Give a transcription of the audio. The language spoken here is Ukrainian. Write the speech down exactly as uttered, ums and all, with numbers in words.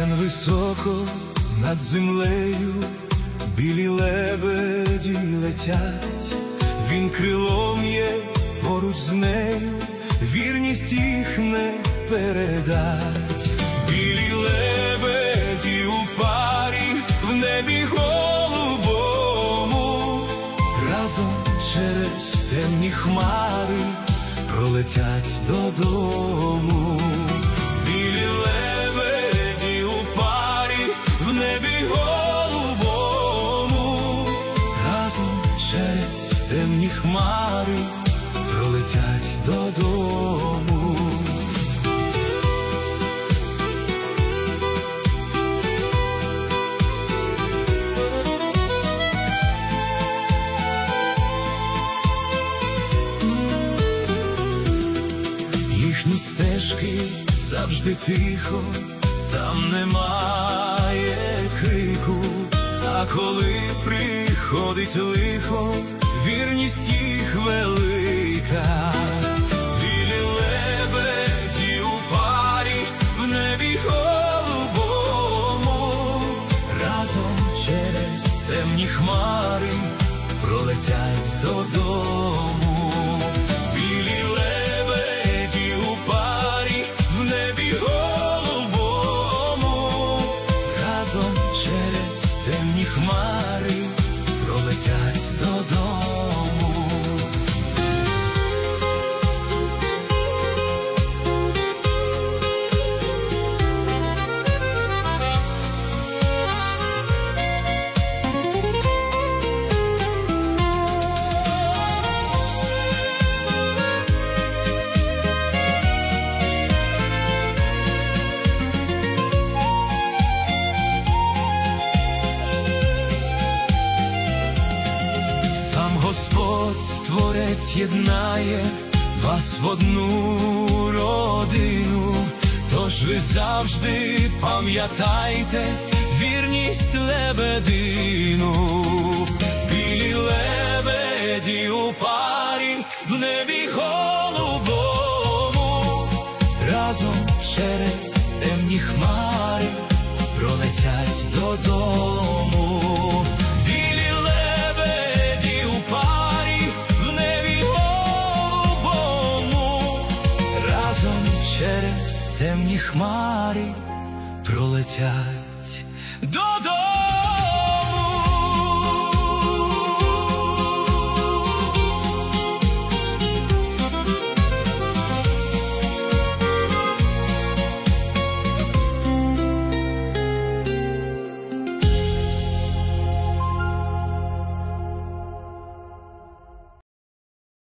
Ген високо над землею білі лебеді летять, він крилом є поруч з нею, вірність їх не передать. Білі лебеді у парі в небі голубому, разом через темні хмари пролетять додому. Білі лебеді у парі в небі голубому, разом через темні хмари пролетять додому. Їхні стежки завжди тихо, там немає крику, а коли приходить лихо, вірність їх велика. Білі лебеді у парі в небі голубому, разом через темні хмари пролетять додому. Білі лебеді у парі в небі голубому, разом через темні хмари пролетять додому. Господь, Творець, єднає вас в одну родину, тож ви завжди пам'ятайте вірність лебедину. Білі лебеді у парі в небі голубому, разом через темні хмари пролетять додому. Через темні хмари пролетять додому.